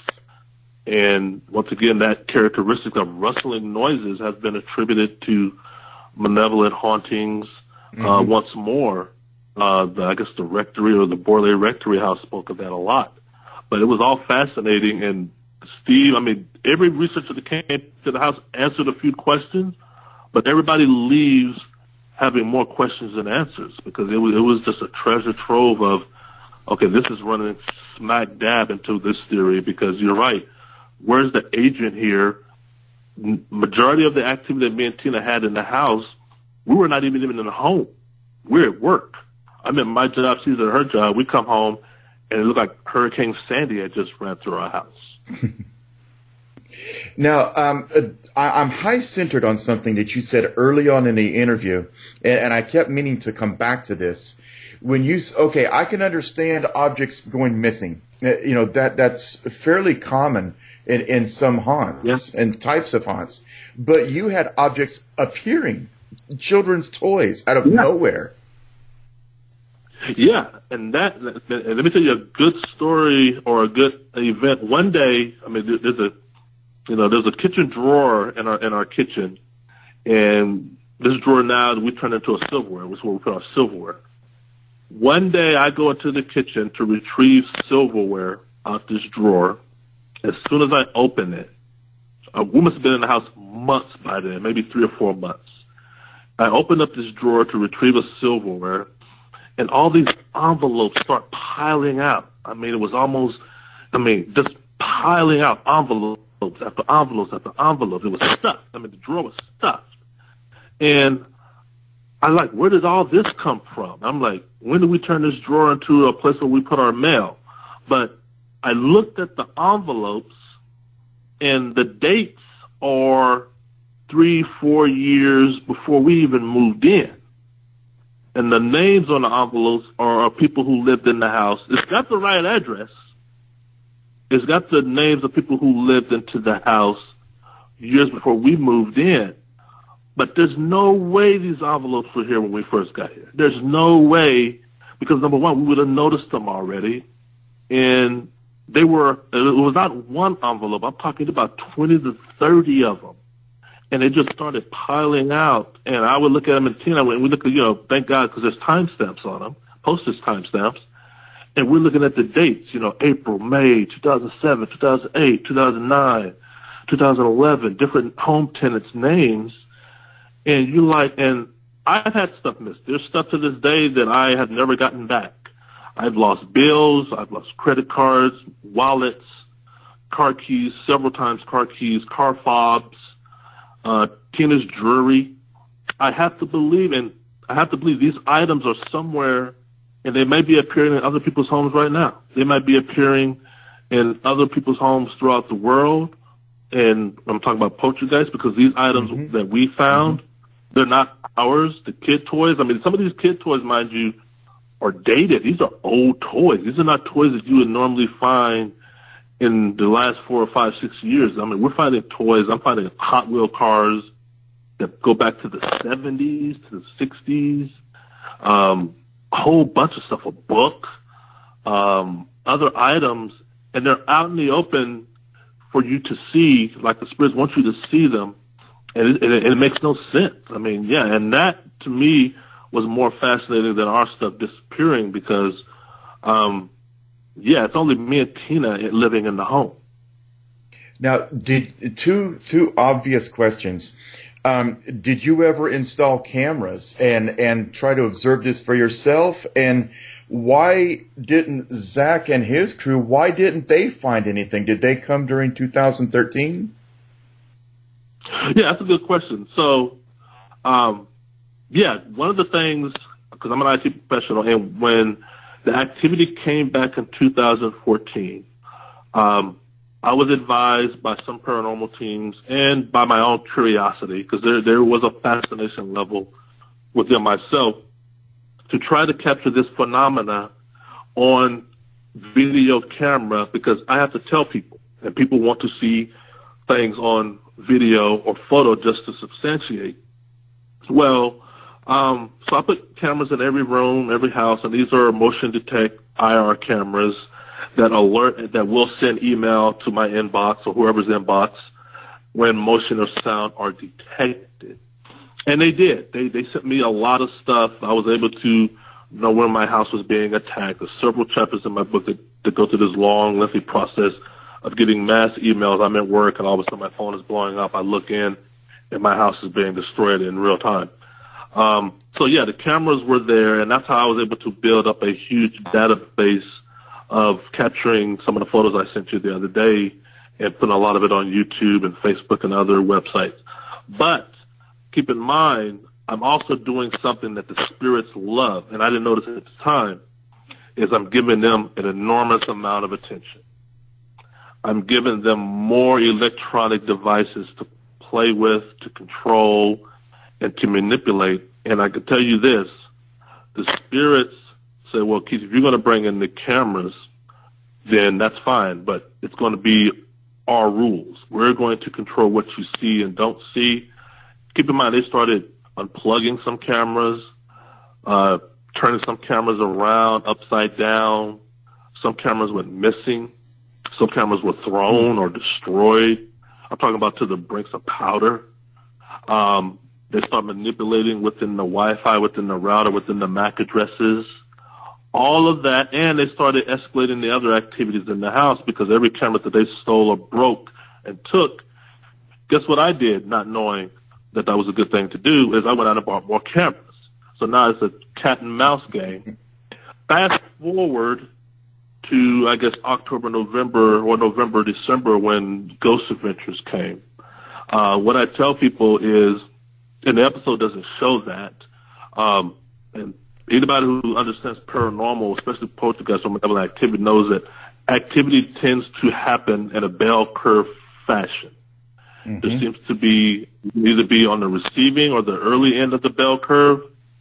H: And once again, that characteristic of rustling noises has been attributed to malevolent hauntings. Mm-hmm. Uh, once more, uh, the, I guess the rectory or the Borley Rectory House spoke of that a lot. But it was all fascinating. And Steve, I mean, every researcher that came to the house answered a few questions, but everybody leaves having more questions than answers because it was, it was just a treasure trove of, okay, this is running smack dab into this theory because you're right. Where's the agent here? Majority of the activity that me and Tina had in the house, we were not even even in the home. We're at work. I'm at my job, she's at her job. We come home, and it looked like Hurricane Sandy had just ran through our house.
I: Now, um, I, I'm high-centered on something that you said early on in the interview, and, and I kept meaning to come back to this. When you, okay, I can understand objects going missing. You know, that that's fairly common in, in some haunts yeah. and types of haunts. But you had objects appearing, children's toys out of
H: yeah.
I: nowhere.
H: Yeah, and that, and let me tell you a good story or a good event. One day, I mean, there's a, you know, there's a kitchen drawer in our in our kitchen, and this drawer now we turned into a silverware. Which is where we put our silverware. One day, I go into the kitchen to retrieve silverware out this drawer. As soon as I open it, a woman's been in the house months by then, maybe three or four months. I open up this drawer to retrieve a silverware, and all these envelopes start piling out. I mean, it was almost, I mean, just piling out envelopes after envelopes after envelopes. It was stuffed. I mean, the drawer was stuffed. And I'm like, where did all this come from? I'm like, when did we turn this drawer into a place where we put our mail? But I looked at the envelopes, and the dates are three, four years before we even moved in. And the names on the envelopes are, are people who lived in the house. It's got the right address. It's got the names of people who lived into the house years before we moved in. But there's no way these envelopes were here when we first got here. There's no way, because number one, we would have noticed them already. And they were, it was not one envelope. I'm talking about twenty to thirty of them. And they just started piling out. And I would look at them, and Tina, and we look at, you know, thank God, because there's timestamps on them, postage timestamps. And we're looking at the dates, you know, April, May, two thousand seven, two thousand eight, two thousand nine, two thousand eleven, different home tenants' names. And you like, and I've had stuff missed. There's stuff to this day that I have never gotten back. I've lost bills, I've lost credit cards, wallets, car keys, several times car keys, car fobs, uh, Tina's jewelry. I have to believe, and I have to believe these items are somewhere, and they may be appearing in other people's homes right now. They might be appearing in other people's homes throughout the world. And I'm talking about poltergeists because these items mm-hmm. that we found, mm-hmm. they're not ours. The kid toys, I mean, some of these kid toys, mind you, are dated. These are old toys. These are not toys that you would normally find in the last four or five, six years. I mean, we're finding toys. I'm finding Hot Wheel cars that go back to the seventies, to the sixties, um, a whole bunch of stuff, a book, um, other items, and they're out in the open for you to see, like the spirits want you to see them, and it, and it, and it makes no sense. I mean, yeah, and that to me was more fascinating than our stuff disappearing because, um, yeah, it's only me and Tina living in the home.
I: Now, did two two obvious questions. Um, did you ever install cameras and, and try to observe this for yourself? And why didn't Zach and his crew, why didn't they find anything? Did they come during two thousand thirteen?
H: Yeah, that's a good question. So, um, yeah, one of the things, because I'm an I T professional, and when the activity came back in two thousand fourteen, um, I was advised by some paranormal teams and by my own curiosity, because there, there was a fascination level within myself, to try to capture this phenomena on video camera, because I have to tell people, and people want to see things on video or photo just to substantiate. Well, um, so I put cameras in every room, every house, and these are motion detect I R cameras that alert, that will send email to my inbox or whoever's inbox when motion or sound are detected. And they did. They they sent me a lot of stuff. I was able to know when my house was being attacked. There's several chapters in my book that, that go through this long, lengthy process of getting mass emails. I'm at work, and all of a sudden my phone is blowing up. I look in, and my house is being destroyed in real time. Um, so, yeah, the cameras were there, and that's how I was able to build up a huge database of capturing some of the photos I sent you the other day and putting a lot of it on YouTube and Facebook and other websites. But keep in mind, I'm also doing something that the spirits love, and I didn't notice at the time, is I'm giving them an enormous amount of attention. I'm giving them more electronic devices to play with, to control, and to manipulate. And I can tell you this, the spirits say, well, Keith, if you're going to bring in the cameras, then that's fine, but it's going to be our rules. We're going to control what you see and don't see. Keep in mind, they started unplugging some cameras, uh, turning some cameras around, upside down. Some cameras went missing. Some cameras were thrown or destroyed. I'm talking about to the brinks of powder. Um, they start manipulating within the Wi-Fi, within the router, within the M A C addresses. All of that, and they started escalating the other activities in the house, because every camera that they stole or broke and took, guess what I did, not knowing that that was a good thing to do, is I went out and bought more cameras. So now it's a cat and mouse game. Fast forward to, I guess, October, November, or November, December, when Ghost Adventures came. Uh, what I tell people is, and the episode doesn't show that, um, and anybody who understands paranormal, especially poltergeist or malevolent activity, knows that activity tends to happen in a bell curve fashion. Mm-hmm. There seems to be either be on the receiving or the early end of the bell curve,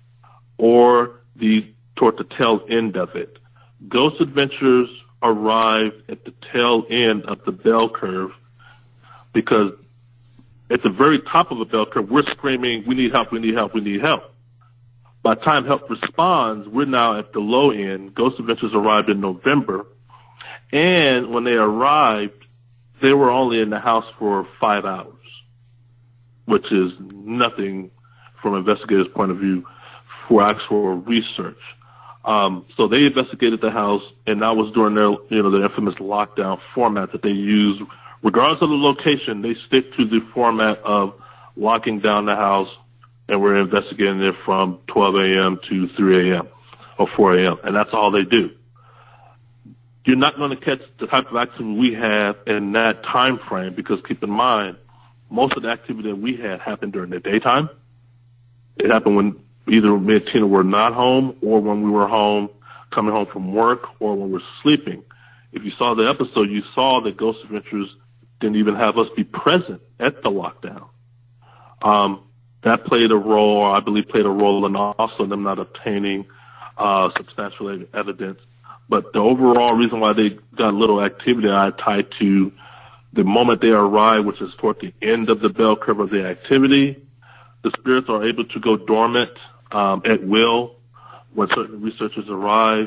H: or the toward the tail end of it. Ghost Adventures arrived at the tail end of the bell curve, because at the very top of the bell curve, we're screaming, we need help, we need help, we need help. By the time help responds, we're now at the low end. Ghost Adventures arrived in November, and when they arrived, they were only in the house for five hours, which is nothing from an investigator's point of view for actual research. Um, so they investigated the house, and that was during their, you know, their infamous lockdown format that they use. Regardless of the location, they stick to the format of locking down the house, and we're investigating it from twelve a.m. to three a.m. or four a.m., and that's all they do. You're not going to catch the type of activity we have in that time frame, because keep in mind, most of the activity that we had happened during the daytime. It happened when either me and Tina were not home, or when we were home, coming home from work, or when we're sleeping. If you saw the episode, you saw that Ghost Adventures didn't even have us be present at the lockdown. Um, that played a role, or I believe played a role in also them not obtaining uh, substantial evidence. But the overall reason why they got little activity, I tied to the moment they arrived, which is toward the end of the bell curve of the activity. the spirits are able to go dormant um, at will when certain researchers arrive,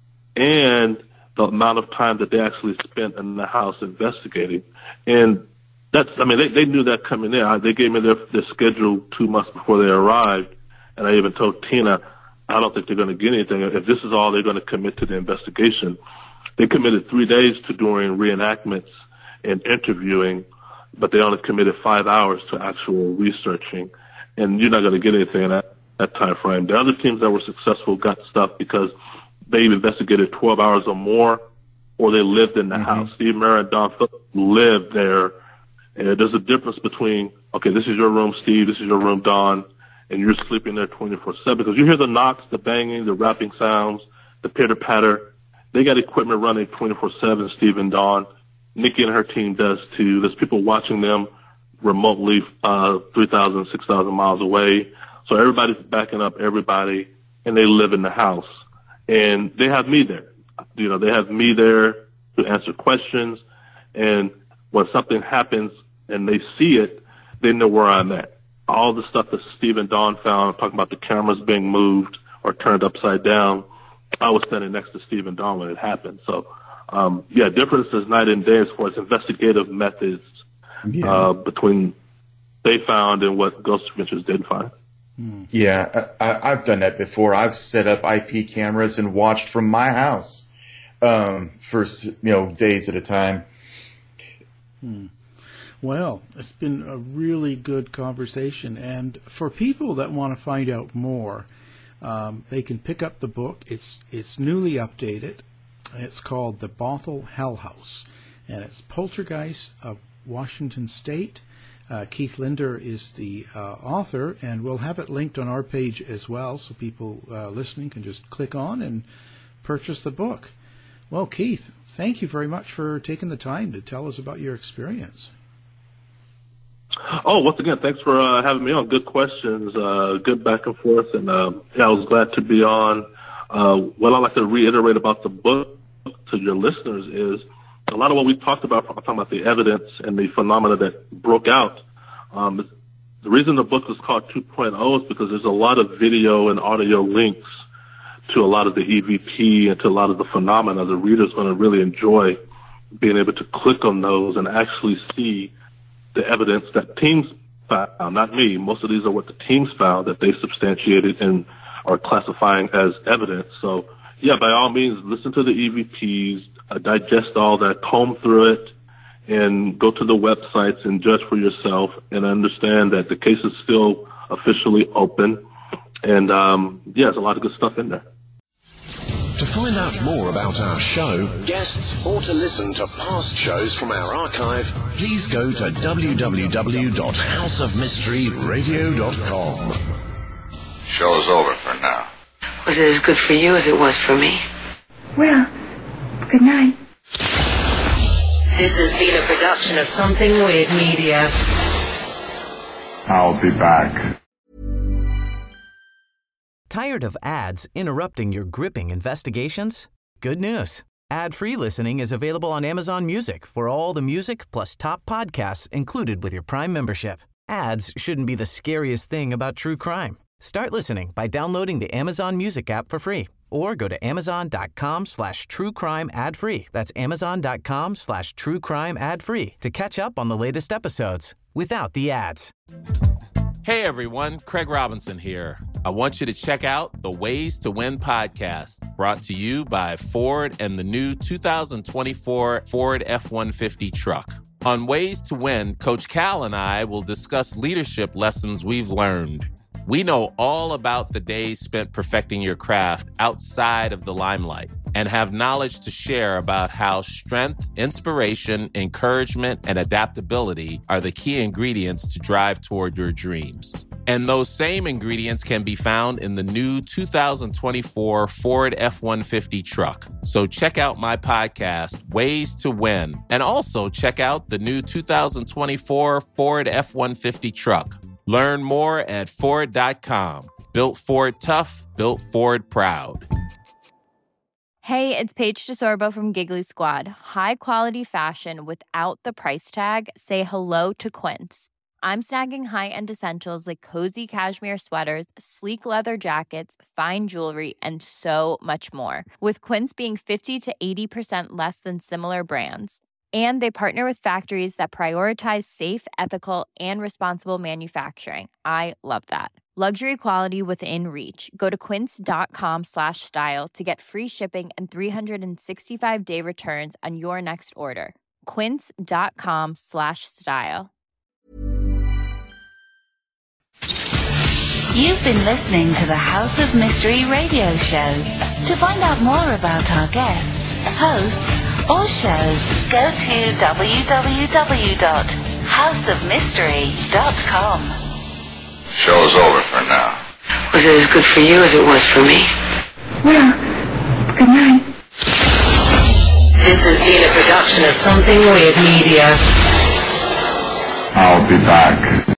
H: and the amount of time that they actually spent in the house investigating. And that's, I mean, they, they knew that coming in. They gave me their, their schedule two months before they arrived, and I even told Tina, I don't think they're going to get anything. If this is all they're going to commit to the investigation, they committed three days to doing reenactments and interviewing, but they only committed five hours to actual researching. And you're not going to get anything in that, that time frame. The other teams that were successful got stuff because they investigated twelve hours or more, or they lived in the mm-hmm. house. Steve Mera and Don Phillips lived there. And there's a difference between, okay, this is your room, Steve, this is your room, Don, and you're sleeping there twenty-four seven. Because you hear the knocks, the banging, the rapping sounds, the pitter-patter. They got equipment running twenty-four seven, Steve and Don. Nikki and her team does too. There's people watching them remotely uh, three thousand, six thousand miles away. So everybody's backing up everybody, and they live in the house. And they have me there. You know, they have me there to answer questions. And when something happens and they see it, they know where I'm at. All the stuff that Steve and Don found, talking about the cameras being moved or turned upside down, I was standing next to Steve and Don when it happened. So, um, yeah, differences night and day as far as investigative methods yeah. uh, between they found and what Ghost Adventures did find.
I: Yeah, I, I've done that before. I've set up I P cameras and watched from my house um, for you know days at a time.
G: Hmm. Well, it's been a really good conversation, and for people that want to find out more, um, they can pick up the book. It's it's newly updated. It's called The Bothell Hell House, and it's Poltergeist of Washington State. Uh, Keith Linder is the uh, author, and we'll have it linked on our page as well, so people uh, listening can just click on and purchase the book. Well, Keith, thank you very much for taking the time to tell us about your experience.
H: Oh, once again, thanks for uh, having me on. Good questions, uh, good back and forth, and uh, yeah, I was glad to be on. Uh, what I'd like to reiterate about the book to your listeners is a lot of what we talked about, talking about the evidence and the phenomena that broke out. Um, the reason the book is called two point oh is because there's a lot of video and audio links to a lot of the E V P and to a lot of the phenomena. The reader's going to really enjoy being able to click on those and actually see the evidence that teams found, not me. Most of these are what the teams found that they substantiated and are classifying as evidence. So, yeah, by all means, listen to the E V Ps, uh, digest all that, comb through it, and go to the websites and judge for yourself and understand that the case is still officially open. And, um, yeah, there's a lot of good stuff in there.
D: To find out more about our show, guests, or to listen to past shows from our archive, please go to w w w dot house of mystery radio dot com.
N: Show's over for now.
Q: Was it as good for you as it was for me?
R: Well, good night.
E: This has been a production of Something Weird Media.
N: I'll be back.
B: Tired of ads interrupting your gripping investigations? Good news. Ad-free listening is available on Amazon Music for all the music plus top podcasts included with your Prime membership. Ads shouldn't be the scariest thing about true crime. Start listening by downloading the Amazon Music app for free or go to amazon.com slash true crime ad free. That's amazon.com slash true crime ad free to catch up on the latest episodes without the ads.
S: Hey everyone, Craig Robinson here. I want you to check out the Ways to Win podcast, brought to you by Ford and the new two thousand twenty-four Ford F one fifty truck. On Ways to Win, Coach Cal and I will discuss leadership lessons we've learned. We know all about the days spent perfecting your craft outside of the limelight and have knowledge to share about how strength, inspiration, encouragement, and adaptability are the key ingredients to drive toward your dreams. And those same ingredients can be found in the new two thousand twenty-four Ford F one fifty truck. So check out my podcast, Ways to Win, and also check out the new two thousand twenty-four Ford F one fifty truck. Learn more at Ford dot com. Built Ford tough, built Ford proud.
T: Hey, it's Paige DeSorbo from Giggly Squad. High quality fashion without the price tag. Say hello to Quince. I'm snagging high-end essentials like cozy cashmere sweaters, sleek leather jackets, fine jewelry, and so much more. With Quince being fifty to eighty percent less than similar brands. And they partner with factories that prioritize safe, ethical, and responsible manufacturing. I love that. Luxury quality within reach. Go to quince.com slash style to get free shipping and three sixty-five day returns on your next order. Quince.com slash style.
F: You've been listening to the House of Mystery radio show. To find out more about our guests, hosts, or shows, go to w w w dot house of mystery dot com.
N: Show's over for now.
Q: Was it as good for you as it was for me?
R: Well, good night.
E: This has been a production of Something Weird Media.
N: I'll be back.